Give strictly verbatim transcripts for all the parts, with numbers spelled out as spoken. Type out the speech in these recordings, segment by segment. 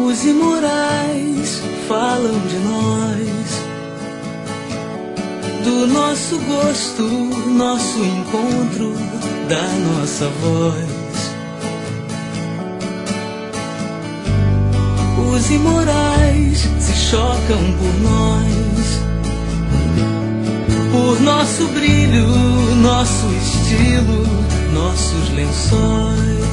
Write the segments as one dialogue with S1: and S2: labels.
S1: Os imorais falam de nós, do nosso gosto, nosso encontro, da nossa voz. Os imorais se chocam por nós, por nosso brilho, nosso estilo, nossos lençóis.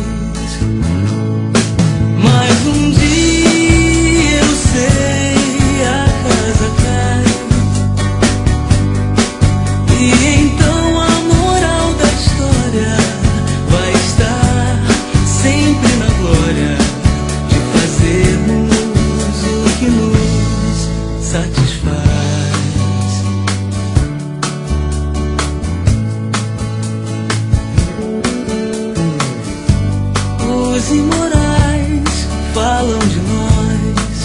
S1: Mas um dia eu sei, a casa cai, e então a moral da história vai estar sempre na glória de fazermos o que nos satisfaz. Os imorais falam de nós,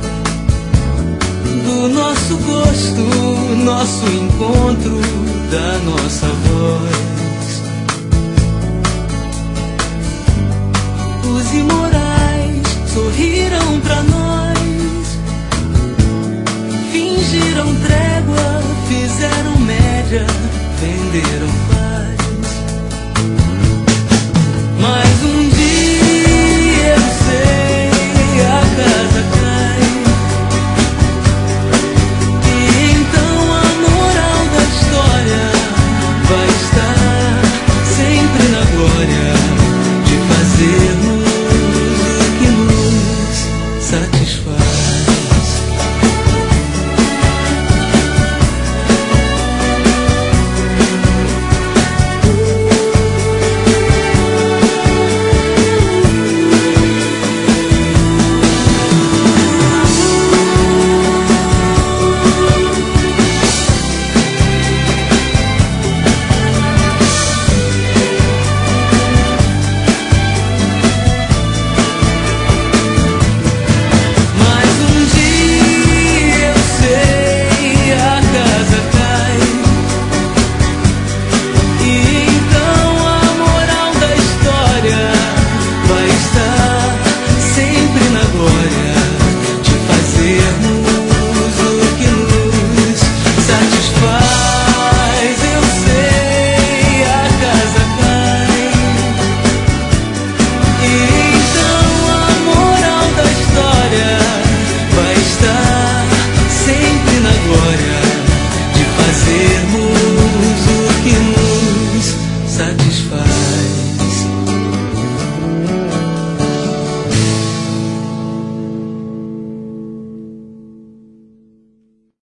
S1: do nosso gosto, nosso encontro, da nossa voz. Os imorais sorriram pra nós, fingiram trégua, fizeram média, venderam paz.